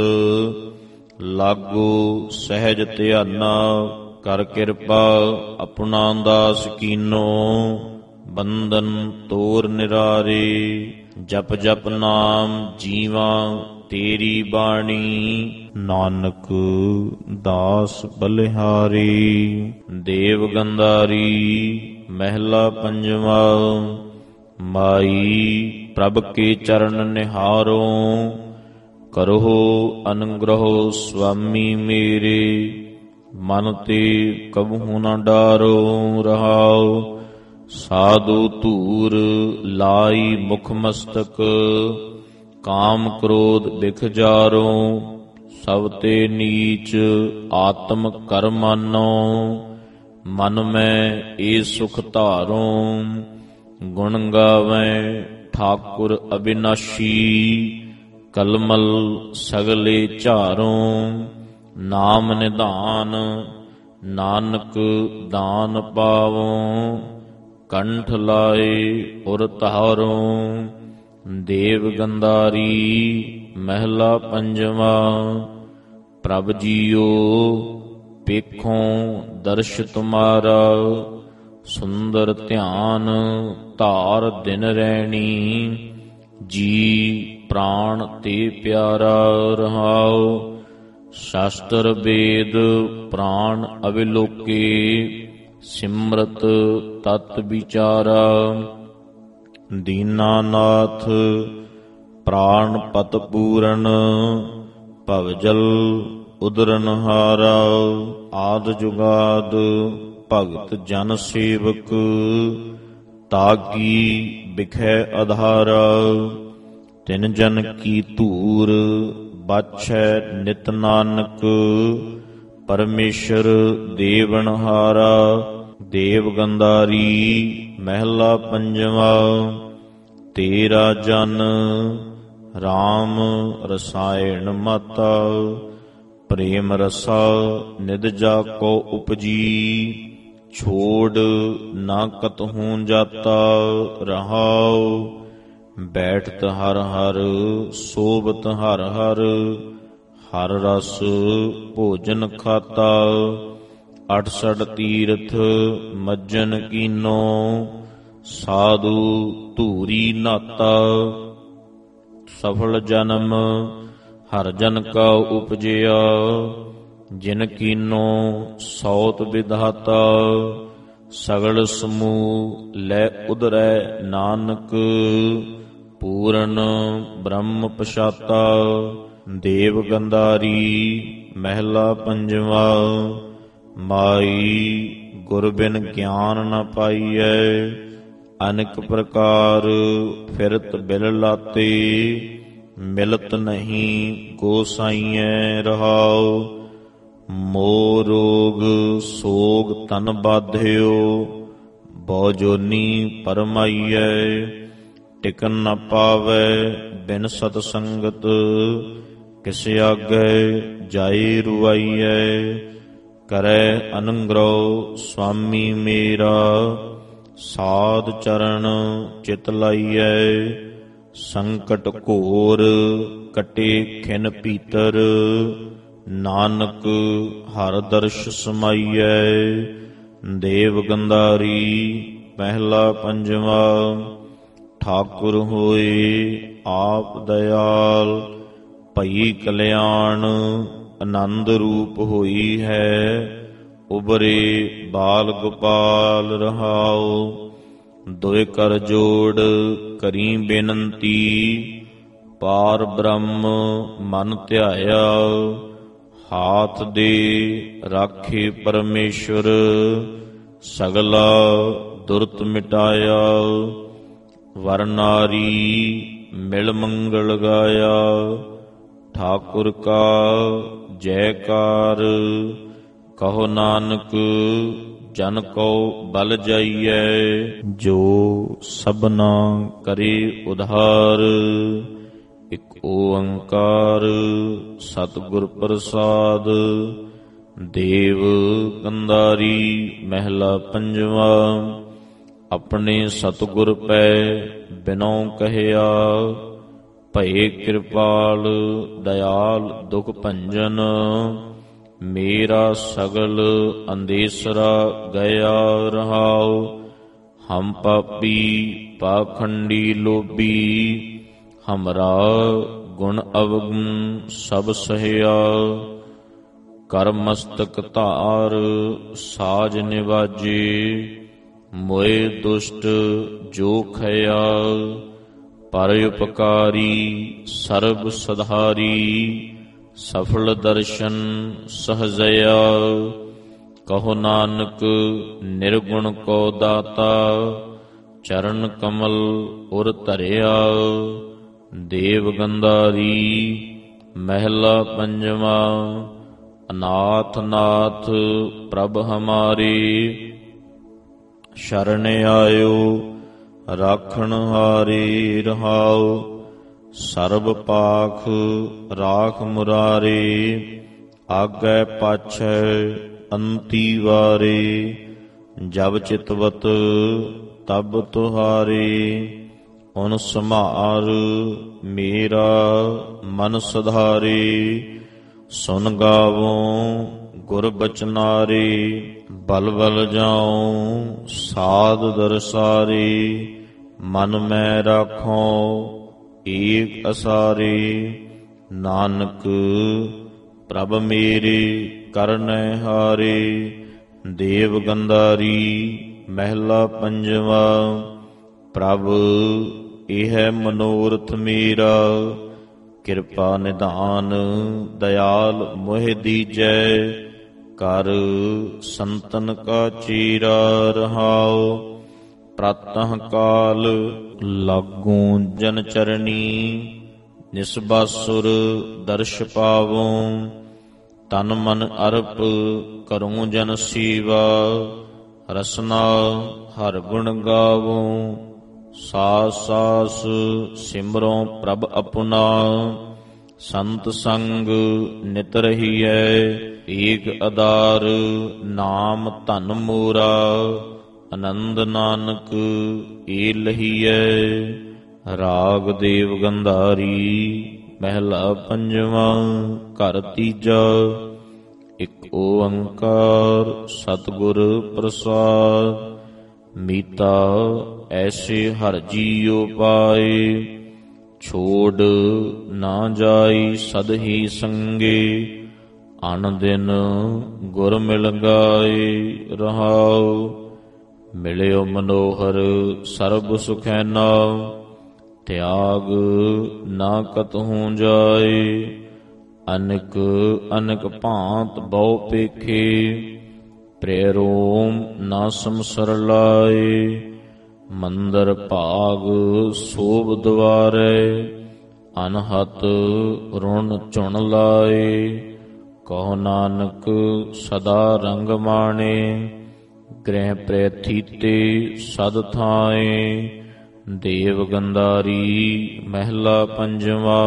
[SPEAKER 1] ਲਾਗੋ ਸਹਿਜ ਧਿਆਨਾ, ਕਰ ਕਿਰਪਾ ਆਪਣਾ ਦਾਸ ਕੀਨੋ। ਬੰਧਨ ਤੋਰ ਨਿਰਾਰੇ, ਜਪ ਜਪ ਨਾਮ ਜੀਵਾ ਤੇਰੀ ਬਾਣੀ। ਨਾਨਕ ਦਾਸ ਬਲਿਹਾਰੀ। ਦੇਵ ਗੰਧਾਰੀ ਮਹਿਲਾ ਪੰਜਵਾ। ਮਾਈ ਪ੍ਰਭ ਕੇ ਚਰਨ ਨਿਹਾਰੋ, ਕਰੋ ਅਨੁਗ੍ਰਹ ਸੁਆਮੀ ਮੇਰੇ। ਮਨ ਤੇ ਕਬਹੂ ਨ ਡਾਰੋ ਰਹਾਉ, ਸਾਧੂ ਧੂਰ ਲਾਈ ਮੁਖ ਮਸਤਕ। ਕਾਮ ਕ੍ਰੋਧ ਬਿਖ ਜਾਰੋ, ਸਭ ਤੇ ਨੀਚ ਆਤਮ ਕਰ ਮਾਨੋ। ਮਨ ਮੈਂ ਏ ਸੁਖ ਧਾਰੋ, ਗੁਣ ਗਾਵੈ ਠਾਕੁਰ ਅਬਿਨਾਸ਼ੀ। ਕਲਮਲ ਸਗਲੇ ਝਾਰੋ, ਨਾਮ ਨਿਧਾਨ ਨਾਨਕ ਦਾਨ ਪਾਵੋ। ਕੰਠ ਲਾਏ ਉਰ ਧਾਰੋ, ਦੇਵ ਗੰਧਾਰੀ ਮਹਿਲਾ ਪੰਜਵਾ। ਪ੍ਰਭ ਜੀਓ ਪੇਖੋਂ ਦਰਸ਼ ਤੁਮਾਰਾ, ਸੁੰਦਰ ਧਿਆਨ ਧਾਰ ਦਿਨ ਰੈਣੀ। ਜੀ ਪ੍ਰਾਣ ਤੇ ਪਿਆਰਾ ਰਹਾਉ, ਸ਼ਾਸਤਰ ਵੇਦ ਪ੍ਰਾਣ ਅਵਿਲੋਕੇ। ਸਿਮਰਤ ਤਤ ਵਿਚਾਰਾ, ਦੀਨਾਨਾਥ ਪ੍ਰਾਣ ਪਤ ਪੂਰਨ। ਭਵਜਲ ਉਦਰਨ ਹਾਰਾ, ਆਦ ਜੁਗਾਦ ਭਗਤ ਜਨ ਸੇਵਕ। ਤਾਗੀ ਬਿਖੈ ਆਧਾਰਾ, ਤਿਨ ਜਨ ਕੀ ਧੂਰ ਬਾਛੈ ਨਿਤ ਨਾਨਕ। ਪਰਮੇਸ਼ਰ ਦੇਵਨਹਾਰਾ। ਦੇਵ ਗੰਧਾਰੀ ਮਹਿਲਾ ਪੰਜਵਾ। ਤੇਰਾ ਜਨ ਰਾਮ ਰਸਾਇਣ ਮਾਤਾ, ਪ੍ਰੇਮ ਰਸਾ ਨਿਦ ਜਾ ਕੋ ਉਪਜੀ। ਛੋੜ ਨਾ ਕਤਹੂ ਜਾਤਾ ਰਹਾਉ, ਬੈਠਤ ਹਰ ਹਰ ਸੋਭਤ ਹਰ ਹਰ। ਹਰ ਰਸ ਭੋਜਨ ਖਾਤਾ, 68 ਤੀਰਥ ਮੱਜਨ ਕੀਨੋ। ਸਾਧੂ ਧੂਰੀ ਨਾਤਾ, ਸਫਲ ਜਨਮ ਹਰ ਜਨ ਕਾ ਉਪਜਿਆ। ਜਿਨ ਕੀਨੋ ਸੌਤ ਵਿਧਾਤਾ, ਸਗਲ ਸਮੂਹ ਲੈ ਉਦਰੈ ਨਾਨਕ। ਪੂਰਨ ਬ੍ਰਹਮ ਪਛਾਤਾ, ਦੇਵ ਗੰਧਾਰੀ ਮਹਿਲਾ ਪੰਜਵਾ। ਮਾਈ ਗੁਰ ਬਿਨ ਗਿਆਨ ਨ ਪਾਈਐ, ਅਨੇਕ ਪ੍ਰਕਾਰ ਫਿਰਤ ਬਿਲ ਲਾਤੇ। ਮਿਲਤ ਨਹੀਂ ਗੋਸਾਈਐ ਰਹਾਉ, ਮੋਹ ਰੋਗ ਸੋਗ ਤਨ ਬਾਧਿਓ। ਬਹੁ ਜੋਨੀ ਪਰਮਾਈਐ, ਟਿਕਨ ਨ ਪਾਵੈ ਬਿਨ ਸਤ ਸੰਗਤ। ਕਿਸ ਆਗੈ ਜਾਈ ਰੁਆਈਐ, ਕਰੈ ਅਨੁਗ੍ਰਹ ਸੁਆਮੀ ਮੇਰਾ। ਸਾਧ ਚਰਨ ਚਿਤ ਲਾਈਐ, ਸੰਕਟ ਘੋਰ ਕਟੇ ਖਿਨ ਭੀਤਰ। ਨਾਨਕ ਹਰ ਦਰਸ਼ ਸਮਾਈਐ। ਦੇਵ ਗੰਧਾਰੀ ਪਹਿਲਾ ਪੰਜਵਾ। ਠਾਕੁਰ ਹੋਏ ਆਪ ਦਇਆਲ, ਭਈ ਕਲਿਆਣ ਆਨੰਦ ਰੂਪ ਹੋਈ ਹੈ। ਉਬਰੇ ਬਾਲ ਗੋਪਾਲ ਰਹਾਉ, ਦੁਇ ਕਰ ਜੋੜ ਕਰੀ ਬੇਨੰਤੀ। ਪਾਰ ਬ੍ਰਹਮ ਮਨ ਧਿਆਇਆ, ਹਾਥ ਦੇ ਰਾਖੇ ਪਰਮੇਸ਼ਵਰ। ਸਗਲਾ ਦੁਰਤ ਮਿਟਾਇਆ, ਵਰ ਨਾਰੀ ਮਿਲ ਮੰਗਲ ਗਾਇਆ। ਠਾਕੁਰ ਕਾ ਜੈਕਾਰ, ਕਹੋ ਨਾਨਕ ਜਨ ਕੋ ਬਲ ਜਾਈਐ। ਜੋ ਸਭਨਾ ਕਰੇ ਉਧਾਰ, ਇਕ ਓੰਕਾਰ ਸਤਿਗੁਰ ਪ੍ਰਸਾਦ। ਦੇਵ ਗੰਧਾਰੀ ਮਹਿਲਾ ਪੰਜਵਾ। ਆਪਣੇ ਸਤਿਗੁਰ ਪੈ ਬਿਨੋ ਕਹਿਆ, ਭਏ ਕਿਰਪਾਲ ਦਇਆਲ ਦੁਖ ਭੰਜਨ। ਮੇਰਾ ਸਗਲ ਅੰਦੇਸਰਾ ਗਿਆ ਰਹਾਉ, ਹਮ ਪਾਪੀ ਪਾਖੰਡੀ ਲੋਭੀ। ਹਮਰਾ ਗੁਣ ਅਵਗੁਣ ਸਭ ਸਹਿਆ, ਕਰ ਮਸਤਕ ਧਾਰ ਸਾਜ ਨਿਵਾਜੇ। ਮੋਏ ਦੁਸ਼ਟ ਜੋ ਖਇਆ, ਪਰ ਉਪਕਾਰੀ ਸਰਬ ਸਧਾਰੀ। ਸਫਲ ਦਰਸ਼ਨ ਸਹਜਇਆ, ਕਹੋ ਨਾਨਕ ਨਿਰਗੁਣ ਕੋ ਦਾਤਾ। ਚਰਨ ਕਮਲ ਉਰ ਧਰਿਆ, ਦੇਵ ਗੰਧਾਰੀ ਮਹਿਲਾ ਪੰਜਵਾ। ਅਨਾਥ ਨਾਥ ਪ੍ਰਭ ਹਮਾਰੇ, ਸ਼ਰਨ ਆਇਓ ਰਾਖਣ ਹਾਰੇ ਰਹਾਉ। ਸਰਬ ਪਾਖ ਰਾਖ ਮੁਰਾਰੇ, ਆਗੈ ਪਾਛੈ ਅੰਤੀ ਵਾਰੇ। ਜਬ ਚਿਤਵਤ ਤਬ ਤੁਹਾਰੇ, ਹੁਣ ਸੰਭਾਰ ਮੇਰਾ ਮਨ ਸੁਧਾਰੇ। ਸੁਨ ਗਾਵੋਂ ਗੁਰ ਬਚਨਾਰੇ, ਬਲ ਬਲ ਜਾਉ ਸਾਧ ਦਰਸਾਰੇ। ਮਨ ਮੈਂ ਰਾਖੋ ਏਕ ਅਸਾਰੇ, ਨਾਨਕ ਪ੍ਰਭ ਮੇਰੇ ਕਰਨੈ ਹਾਰੇ। ਦੇਵ ਗੰਧਾਰੀ ਮਹਿਲਾ ਪੰਜਵਾ। ਪ੍ਰਭ ਇਹ ਮਨੋਰਥ ਮੇਰਾ, ਕਿਰਪਾ ਨਿਧਾਨ ਦਇਆਲ ਮੋਹਿ ਦੀਜੈ। ਕਰ ਸੰਤਨ ਕਾ ਚੀਰਾ ਰਹਾਉ, ਪ੍ਰਾਤਹ ਕਾਲ ਲਾਗੂ ਜਨ ਚਰਣੀ। ਨਿਸਬਾਸੁਰ ਦਰਸ਼ ਪਾਵੋਂ, ਤਨ ਮਨ ਅਰਪ ਕਰੂੰ ਜਨ ਸੇਵਾ। ਰਸਨਾ ਹਰ ਗੁਣ ਗਾਵੋਂ, ਸਾਸ ਸਾਸ ਸਿਮਰੋਂ ਪ੍ਰਭ ਅਪੁਨਾ। ਸੰਤ ਸੰਗ ਨਿਤ ਰਹੀਐ, ਏਕ ਆਧਾਰ ਨਾਮ ਧਨ ਮੋਰਾ। ਆਨੰਦ ਨਾਨਕ ਏ ਲਹੀਐ, ਰਾਗ ਦੇਵ ਗੰਧਾਰੀ ਮਹਿਲਾ ਪੰਜਵਾ। ਘਰ ਤੀਜਾ। ਇਕ ਓੰਕਾਰ ਸਤਿਗੁਰ ਪ੍ਰਸਾਦ। ਮੀਤਾ ਐਸੇ ਹਰਿ ਜੀਉ ਪਾਏ, ਛੋੜ ਨਾ ਜਾਈ ਸਦਹੀ ਸੰਗੇ। ਅਨ ਦਿਨ ਗੁਰ ਮਿਲ ਗਾਏ ਰਹਾਉ, ਮਿਲਿਓ ਮਨੋਹਰ ਸਰਬ ਸੁਖੈਨਾ। ਤਿਆਗ ਨਾ ਕਤਹੂ ਜਾਏ, ਅਨਕ ਅਨਕ ਭਾਂਤ ਬਹੁ ਪੇਖੇ। ਪ੍ਰੇਰੋਮ ਨਾ ਸਮਸਰ ਲਾਏ, ਮੰਦਰ ਭਾਗ ਸੋਭ ਦੁਆਰੇ। ਅਨਹਤ ਰੁਣ ਚੁਣ ਲਾਏ, ਕਹੋ ਨਾਨਕ ਸਦਾ ਰੰਗ ਮਾਣੇ। ਗ੍ਰਹਿ ਪ੍ਰੈਥੀਤੇ ਸਦ ਥਾਏ, ਦੇਵ ਗੰਧਾਰੀ ਮਹਿਲਾ ਪੰਜਵਾ।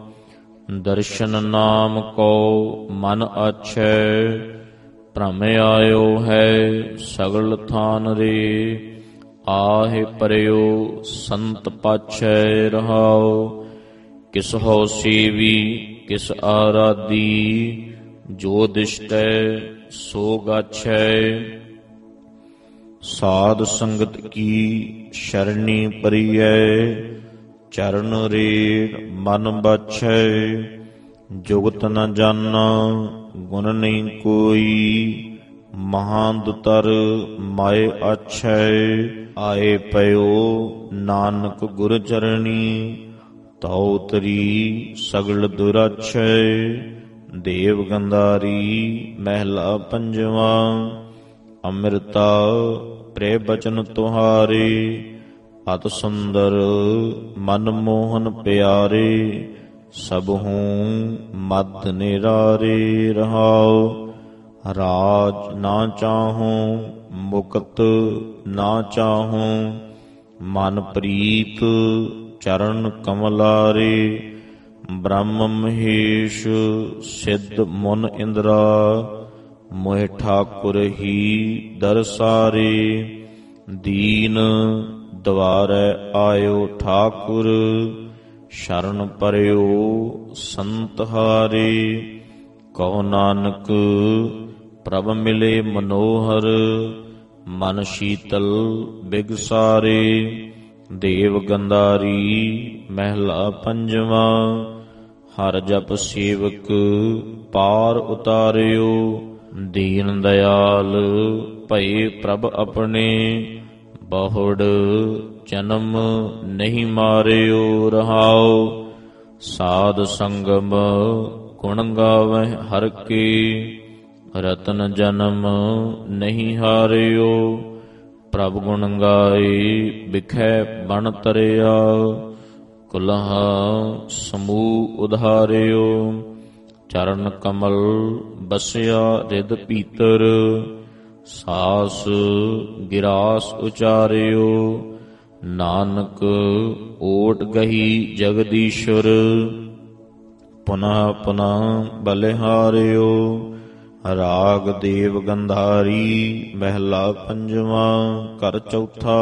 [SPEAKER 1] ਦਰਸ਼ਨ ਨਾਮ ਕੋ ਮਨ ਆਛੈ, ਭ੍ਰਮ ਆਇਓ ਹੈ ਸਗਲ ਥਾਨ ਰੇ। ਆਹੇ ਪਰਿਓ ਸੰਤ ਪਾਛੈ ਰਹਾਉ, ਕਿਸ ਹੋ ਸੇਵੀ ਕਿਸ ਆਰਾਧੀ। ਜੋ ਦਿਸ਼ਟੈ ਸੋ ਗਾਛੈ। ਸਾਧ ਸੰਗਤ ਕੀ ਸ਼ਰਣੀ ਪਰੀਐ, ਚਰਨ ਰੇੜ ਮਨ ਬਾਛੈ। ਜੁਗਤ ਨ ਜਾਨਾ ਗੁਣ ਨਹੀਂ ਕੋਈ, ਮਹਾਂਦੁਤਰ ਮਾਏ ਆਛੈ। ਆਏ ਪਇਓ ਨਾਨਕ ਗੁਰ ਚਰਣੀ, ਤਉ ਤਰੀ ਸਗਲ ਦੁਰਾਛੈ। ਦੇਵ ਗੰਧਾਰੀ ਮਹਿਲਾ ਪੰਜਵਾਂ। ਅੰਮ੍ਰਿਤਾ ਪ੍ਰੇ ਬਚਨ ਤੁਹਾਰੇ, ਅਤ ਸੁੰਦਰ ਮਨ ਮੋਹਨ ਪਿਆਰੇ। ਸਭਹੂੰ ਮਦ ਨਿਰਾਰੇ ਰਹਾਉ, ਰਾਜ ਨਾ ਚਾਹੂੰ ਮੁਕਤ ਨਾ ਚਾਹੂੰ। ਮਨ ਪ੍ਰੀਤ ਚਰਨ ਕਮਲਾਰੇ, ਬ੍ਰਹਮ ਮਹੇਸ਼ ਸਿੱਧ ਮੁਨ ਇੰਦਰਾ। ਮੋਹਿ ਠਾਕੁਰ ਹੀ ਦਰਸਾਰੇ, ਦੀਨ ਦਵਾਰੈ ਆਇਓ ਠਾਕੁਰ। ਸ਼ਰਨ ਪਰਿਓ ਸੰਤ ਹਾਰੇ, ਕਹੋ ਨਾਨਕ ਪ੍ਰਭ ਮਿਲੇ ਮਨੋਹਰ। ਮਨ ਸ਼ੀਤਲ ਬਿਗਸਾਰੇ, ਦੇਵ ਗੰਧਾਰੀ ਮਹਿਲਾ ਪੰਜਵਾਂ। ਹਰ ਜਪ ਸੇਵਕ ਪਾਰ ਉਤਾਰਿਓ, ਦੀਨ ਦਇਆਲ ਭਏ ਪ੍ਰਭ ਆਪਣੇ। ਬਹੁੜ ਜਨਮ ਨਹੀਂ ਮਾਰਿਓ ਰਹਾਉ, ਸਾਧ ਸੰਗਮ ਗੁਣ ਗਾਵਹਿ ਹਰ ਕੇ। ਰਤਨ ਜਨਮ ਨਹੀਂ ਹਾਰਿਓ, ਪ੍ਰਭ ਗੁਣ ਗਾਏ ਬਿਖੈ ਬਣ ਤਰਿਆ। ਕੁਲਹਾ ਸਮੂਹ ਉਧਾਰਿਓ, ਚਰਨ ਕਮਲ ਬਸਿਆ ਰਿਦ ਭੀਤਰ। ਸਾਸ ਗਿਰਾਸ ਉਚਾਰਿਓ, ਨਾਨਕ ਓਟ ਗਹੀ ਜਗਦੀਸ਼ਵਰ। ਪੁਨః ਪੁਨঃ ਬਲਿਹਾਰਿਓ, ਰਾਗ ਦੇਵ ਗੰਧਾਰੀ ਮਹਿਲਾ ਪੰਜਵਾਂ। ਘਰ ਚੌਥਾ।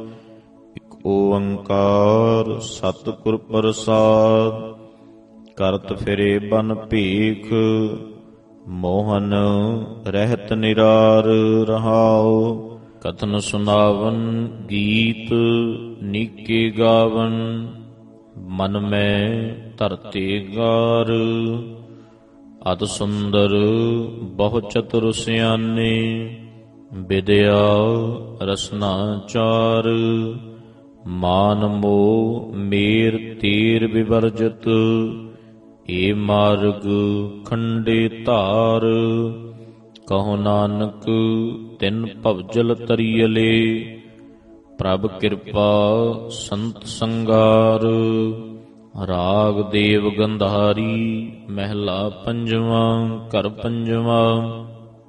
[SPEAKER 1] ਇਕ ਓੰਕਾਰ ਸਤਿਗੁਰ ਪ੍ਰਸਾਦ, ਕਰਤ ਫਿਰੇ ਬਨ ਭੇਖ। ਮੋਹਨ ਰਹਿਤ ਨਿਰਾਰ ਰਹਾਉ, ਕਥਨ ਸੁਨਾਵਨ ਗੀਤ ਨੀਕੇ ਗਾਵਨ। ਮਨ ਮੈਂ ਧਰਤੇ ਗਾਰ, ਅਤ ਸੁੰਦਰ ਬਹੁ ਚਤੁਰ ਸਿਆਨੇ। ਵਿਦਿਆ ਰਸਨਾ ਚਾਰ, ਮਾਨ ਮੋਹ ਮੇਰ ਤੀਰ ਵਿਵਰਜਤ। ਏ ਮਾਰਗ ਖੰਡੇ ਧਾਰ, ਕਹੋ ਨਾਨਕ ਤਿਨ ਭਵਜਲ ਤਰੀਅਲੇ। ਪ੍ਰਭ ਕਿਰਪਾ ਸੰਤ ਸੰਗਾਰ, ਰਾਗ ਦੇਵ ਗੰਧਾਰੀ ਮਹਿਲਾ ਪੰਜਵਾਂ। ਘਰ ਪੰਜਵਾਂ।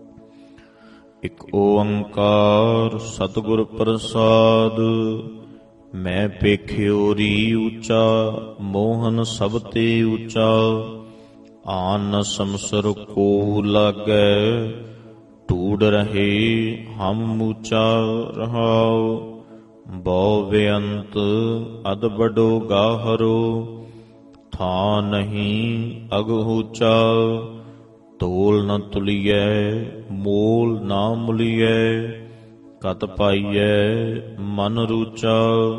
[SPEAKER 1] ਇਕ ਓੰਕਾਰ ਸਤਿਗੁਰ ਪ੍ਰਸਾਦ, ਮੈਂ ਪੇਖਿਓ ਰੀ ਉੱਚਾ। ਮੋਹਨ ਸਭ ਤੇ ਉੱਚਾ, ਆਨ ਸੰਸਰ ਕੋ ਲਾਗੈ। ਢੂੜ ਰਹੇ ਹਮ ਉੱਚਾ ਰਹਾਉ, ਬਹੁ ਬੇਅੰਤ ਅਦ ਬਡੋ ਗਾਹਰੋ। ਥਾਂ ਨਹੀਂ ਅਗ ਉੱਚਾ, ਤੋਲ ਨ ਤੁਲੀਐ ਮੋਲ ਨਾ ਮੁਲੀਐ। ਕਤ ਪਾਈਐ ਮਨ ਰੂਚਾ,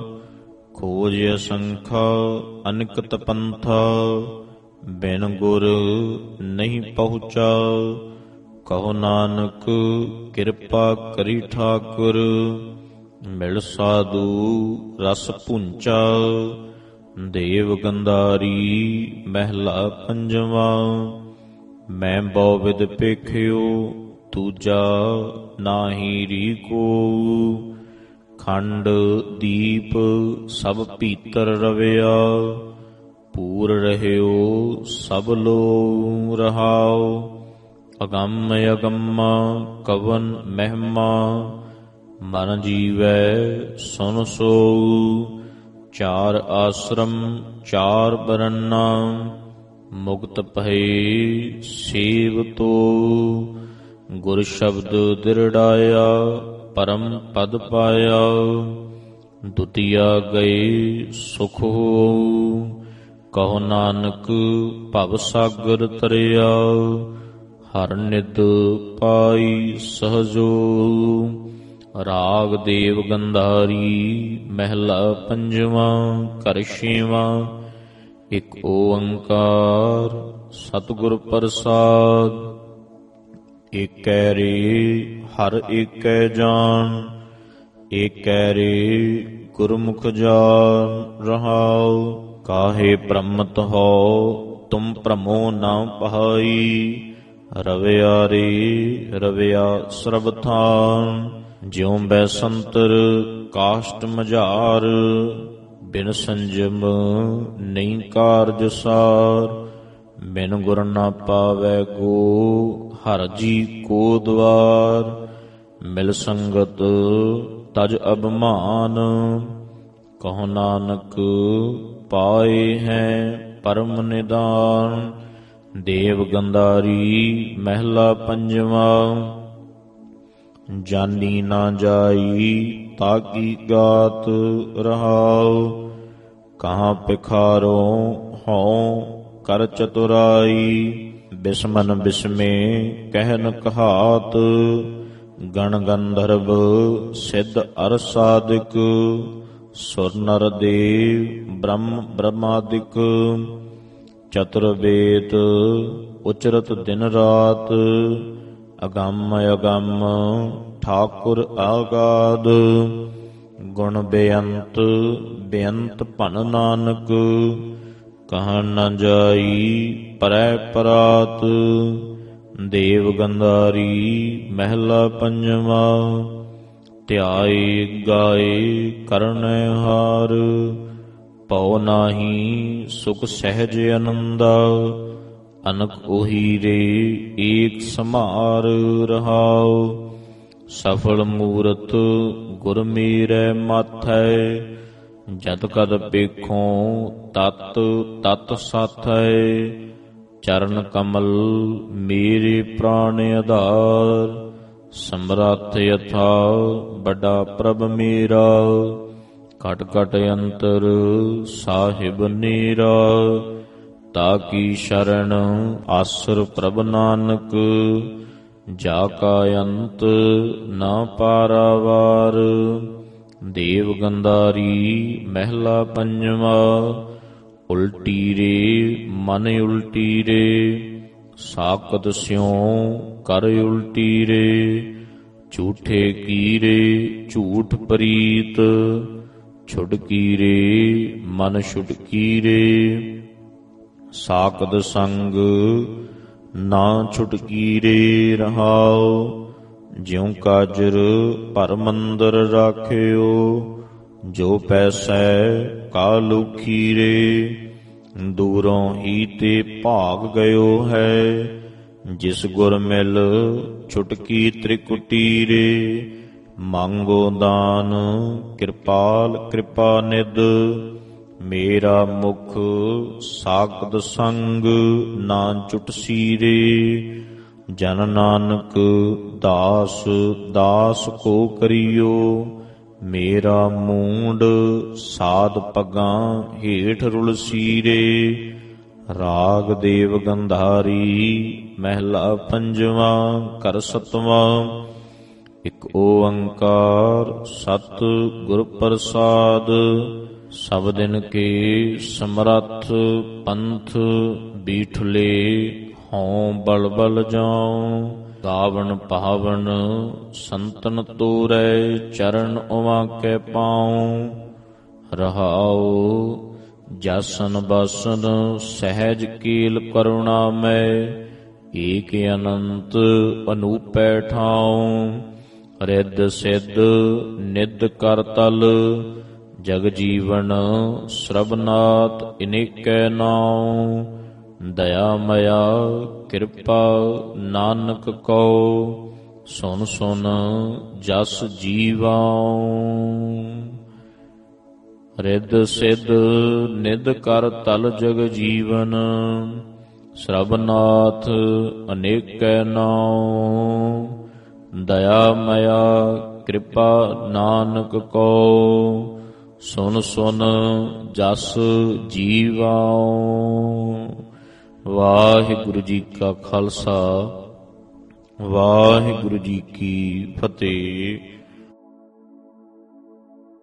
[SPEAKER 1] ਖੋਜ ਅਸੰਖਾ ਅਨਿਕਤ ਪੰਥਾ। ਬਿਨ ਗੁਰ ਨਹੀਂ ਪਹੁੰਚਾ, ਕਹੋ ਨਾਨਕ ਕਿਰਪਾ ਕਰੀ ਠਾਕੁਰ। ਮਿਲ ਸਾਧੂ ਰਸ ਪੁੰਚਾ, ਦੇਵ ਗੰਧਾਰੀ ਮਹਿਲਾ ਪੰਜਵਾਂ। ਮੈਂ ਬਹੁ ਵਿਦ ਪੇਖਿਓ, ਦੂਜਾ ਨਾਹੀ ਰੀ ਕੋ। ਖੰਡ ਦੀਪ ਸਭ ਭੀਤਰ ਰਵਿਆ, ਪੂਰ ਰਹਿਓ ਸਭ ਲੋ ਰਹਾਉ। ਅਗੰਮ ਅਗੰਮਾ ਕਵਨ ਮਹਿਮਾ, ਮਨ ਜੀਵੈ ਸੁਨ ਸੋਊ। ਚਾਰ ਆਸ਼ਰਮ ਚਾਰ ਬਰਨਾ, ਮੁਕਤ ਭਏ ਸੇਵ ਤੋ। ਗੁਰ ਸ਼ਬਦ ਦਿਰੜਾਇਆ, ਪਰਮ ਪਦ ਪਾਇਆ। ਦੁਤੀਆ ਗਏ ਸੁਖ ਹੋਊ, ਕਹੋ ਨਾਨਕ ਭਵ ਸਾਗਰ ਤਰਿਆ। ਹਰ ਨਿਤ ਪਾਈ ਸਹਜੋ। ਰਾਗ ਦੇਵ ਗੰਧਾਰੀ ਮਹਿਲਾ ਪੰਜਵਾਂ। ਘਰ ਛੇਵਾਂ। ਇਕ ਓੰਕਾਰ ਸਤਿਗੁਰ ਪ੍ਰਸਾਦ। ਏਕੈ ਰੇ ਹਰ ਏਕੈ ਜਾਨ, ਏਕੈ ਰੇ ਗੁਰਮੁਖ ਜਾਨ। ਰਹਾਉ ਕਾਹੇ ਭ੍ਰਮਤ ਹੋ ਤੁਮ ਭ੍ਰਮੋ ਨਾ ਪਹਾਈ। ਰਵਿਆ ਰੇ ਰਵਿਆ ਸਰਬ ਥਾਨ, ਜਿਉ ਬੈਸੰਤਰ ਕਾਸ਼ਟ ਮਝਾਰ। ਬਿਨ ਸੰਜਮ ਨਹੀਂ ਕਾਰਜ ਸਾਰ, ਬਿਨ ਗੁਰ ਨਾ ਪਾਵੈ ਕੋ ਹਰ ਜੀ ਕੋ ਦਵਾਰ। ਮਿਲ ਸੰਗਤ ਤਜ ਅਭਿਮਾਨ, ਕਹੋ ਨਾਨਕ ਪਾਏ ਹੈ ਪਰਮ ਨਿਦਾਨ। ਦੇਵ ਗੰਧਾਰੀ ਮਹਿਲਾ ਪੰਜਵਾਂ। ਜਾਨੀ ਨਾ ਜਾਈ ਤਾਕੀ ਗਾਤ। ਰਹਾਉ ਕਹਾਂ ਪਿਖਾਰੋ ਹਉ ਕਰ ਚਤੁਰਾਈ। ਬਿਸਮਨ ਬਿਸਮੇ ਕਹਿਨ ਕਹਾਤ, ਗਣ ਗੰਧਰਵ ਸਿੱਧ ਅਰ ਸਾਧਿਕ। ਸੁਰ ਨਰ ਦੇਵ ਬ੍ਰਹਮ ਬ੍ਰਹਮਾਦਿਕ, ਚਤੁਰਵੇਦ ਉਚਰਤ ਦਿਨ ਰਾਤ। ਅਗੰਮ ਅਗੰਮ ਠਾਕੁਰ ਆਗਾਦ, ਗੁਣ ਬੇਅੰਤ ਬੇਅੰਤ ਭਨ ਨਾਨਕ। ਕਹਾਂ ਨ ਜਾਈ ਪਰੈ ਪਰਾਤ। ਦੇਵ ਗੰਧਾਰੀ ਮਹਿਲਾ ਪੰਜਵਾਂ। ਧਿਆਏ ਗਾਏ ਕਰਨੈ ਹਾਰ, ਭਉ ਨਾਹੀ ਸੁਖ ਸਹਿਜ ਅਨੰਦਾ। ਅਨਕ ਉਹੀ ਰੇ ਏਕ ਸਮਾਰ। ਰਹਾਉ ਸਫਲ ਮੂਰਤ ਗੁਰ ਮੇਰੇ ਮਾਥੈ। ਜਤ ਕਦ ਪੇਖੋ ਤਤ ਤਤ ਸਾਥੈ। ਚਰਨ ਕਮਲ ਮੇਰੇ ਪ੍ਰਾਣ ਆਧਾਰ। ਸਮਰੱਥ ਯਥਾ ਵੱਡਾ ਪ੍ਰਭ ਮੇਰਾ, ਘਟ ਘਟ ਅੰਤਰ ਸਾਹਿਬ ਨੀਰਾ। ਤਾਕੀ ਸ਼ਰਨ ਆਸਰ ਪ੍ਰਭ ਨਾਨਕ, ਜਾ ਕਾ ਅੰਤ ਨਾ ਪਾਰਾਵਾਰ। ਦੇਵ ਗੰਧਾਰੀ ਮਹਿਲਾ ਪੰਜਵਾਂ। ਉਲਟੀ ਰੇ ਮਨ ਉਲਟੀ ਰੇ, ਸਾਕਤ ਸਿਉ ਕਰ ਉਲਟੀ ਰੇ। ਝੂਠੇ ਕੀਰੇ ਝੂਠ ਪ੍ਰੀਤ, ਛੁਡਕੀ ਰੇ ਮਨ ਛੁਡਕੀ ਰੇ। ਸਾਕਤ ਸੰਗ ਨਾ ਛੁਟਕੀ ਰੇ। ਰਹਾਉ ਜਿਉ ਕਾਜਰ ਭਰ ਮੰਦਰ ਰਾਖਿਓ, ਜੋ ਪੈਸੈ ਕਾਲੂਖੀ ਰੇ। ਦੂਰੋਂ ਹੀ ਤੇ ਭਾਗ ਗਇਓ ਹੈ, ਜਿਸ ਗੁਰ ਮਿਲ ਛੁਟਕੀ ਤ੍ਰਿਕੁਟੀ ਰੇ। ਮੰਗੋ ਦਾਨ ਕਿਰਪਾਲ ਕਿਰਪਾ ਨਿਧ, ਮੇਰਾ ਮੁਖ ਸਾਕਤ ਸੰਗ ਨਾ ਚੁਟਸੀ ਰੇ। ਜਨ ਨਾਨਕ ਦਾਸ ਦਾਸ ਕੋ ਕਰਿਓ, ਮੇਰਾ ਮੂੰਡ ਸਾਧ ਪਗਾਂ ਹੇਠ ਰੁਲਸੀ ਰੇ। ਰਾਗ ਦੇਵ ਗੰਧਾਰੀ ਮਹਿਲਾ ਪੰਜਵਾਂ। ਘਰ ਸਤਵਾਂ। ਇਕ ਓੰਕਾਰ ਸਤਿ ਗੁਰ ਪ੍ਰਸਾਦ। ਸਭ ਦਿਨ ਕੇ ਸਮਰੱਥ ਪੰਥ, ਬੀਠਲੇ ਹਉ ਬਲ ਬਲ ਜਾਉ। ਗਾਵਣ ਪਾਵਨ ਸੰਤਨ ਤੋਰੈ, ਚਰਨ ਉਵਾ ਕੈ ਪਾਉ। ਰਹਾਉ ਜਾਸਨ ਬਾਸਨ ਸਹਿਜ ਕੀਲ ਕਰੁਣਾਮੈ। ਏਕ ਅਨੰਤ ਅਨੂਪੈ ਠਾਉ। ਰਿੱਧ ਸਿੱਧ ਨਿੱਧ ਕਰ ਤਲ, ਜਗ ਜੀਵਨ ਸਰਬਨਾਥ ਇਨੇਕੈ ਨਾਉ। ਦਇਆ ਮਇਆ ਕਿਰਪਾ ਨਾਨਕ ਕਉ, ਸੁਨ ਸੁਨ ਜਸ ਜੀਵਾਉ। ਰਿੱਧ ਸਿੱਧ ਨਿੱਧ ਕਰ ਤਲ ਜਗ ਜੀਵਨ, ਸਰਬਨਾਥ ਅਨੇਕੈ ਨਾਉ। ਦਇਆ ਮਇਆ ਕਿਰਪਾ ਨਾਨਕ ਕਉ, ਸੁਨ ਸੁਨ ਜਸ ਜੀਵਾਉ। ਵਾਹਿਗੁਰੂ ਜੀ ਕਾ ਖਾਲਸਾ, ਵਾਹਿਗੁਰੂ ਜੀ ਕੀ ਫਤਿਹ।